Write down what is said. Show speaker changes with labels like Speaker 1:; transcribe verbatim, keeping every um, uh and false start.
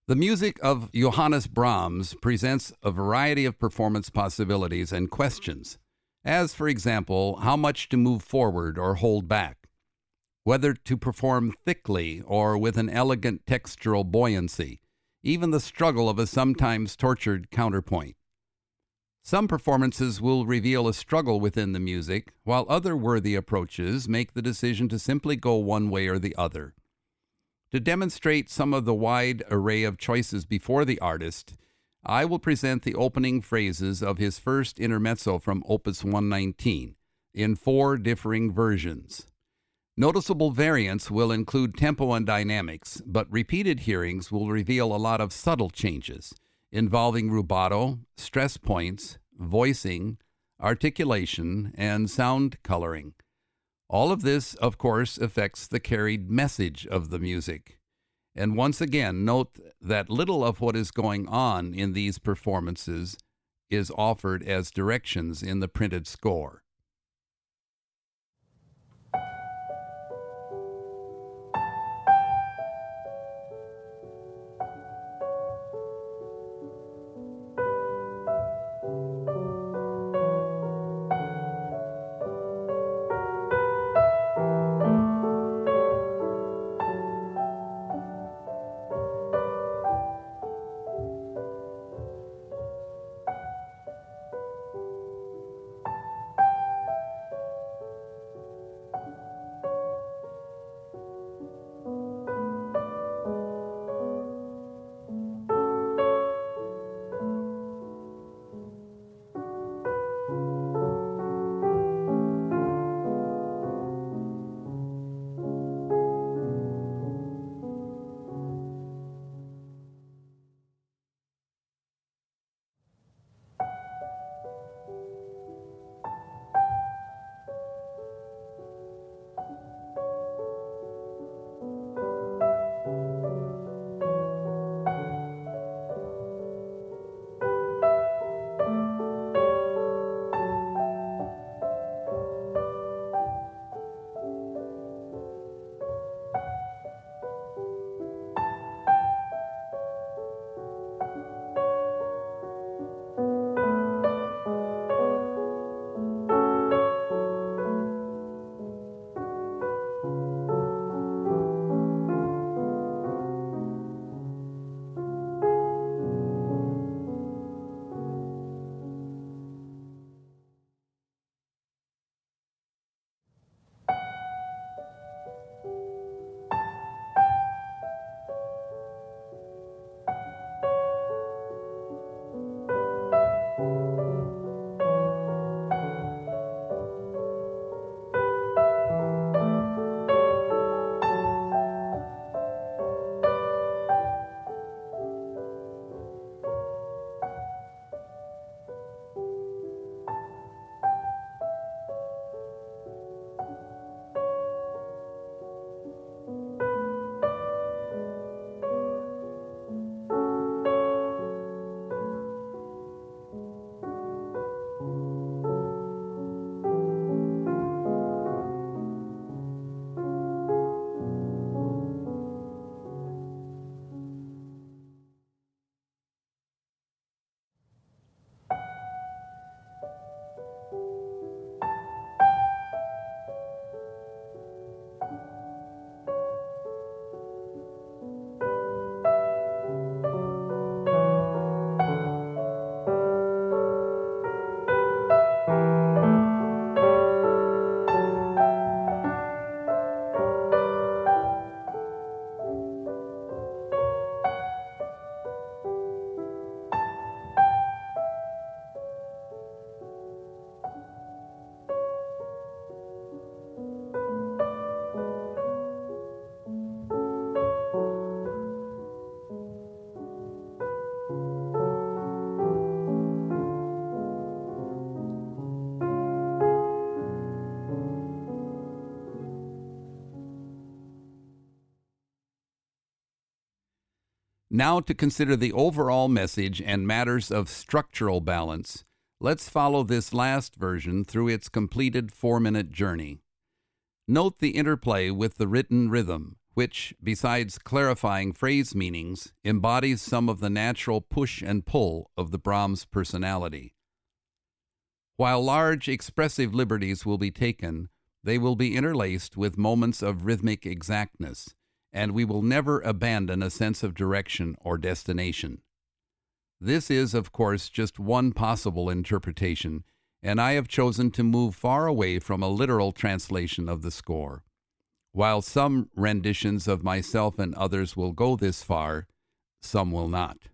Speaker 1: The music of Johannes Brahms presents a variety of performance possibilities and questions, as, for example, how much to move forward or hold back, whether to perform thickly or with an elegant textural buoyancy, even the struggle of a sometimes tortured counterpoint. Some performances will reveal a struggle within the music, while other worthy approaches make the decision to simply go one way or the other. To demonstrate some of the wide array of choices before the artist, I will present the opening phrases of his first intermezzo from Opus one nineteen in four differing versions. Noticeable variants will include tempo and dynamics, but repeated hearings will reveal a lot of subtle changes involving rubato, stress points, voicing, articulation, and sound coloring. All of this, of course, affects the carried message of the music. And once again, note that little of what is going on in these performances is offered as directions in the printed score. Now to consider the overall message and matters of structural balance, let's follow this last version through its completed four-minute journey. Note the interplay with the written rhythm, which, besides clarifying phrase meanings, embodies some of the natural push and pull of the Brahms personality. While large expressive liberties will be taken, they will be interlaced with moments of rhythmic exactness, and we will never abandon a sense of direction or destination. This is, of course, just one possible interpretation, and I have chosen to move far away from a literal translation of the score. While some renditions of myself and others will go this far, some will not.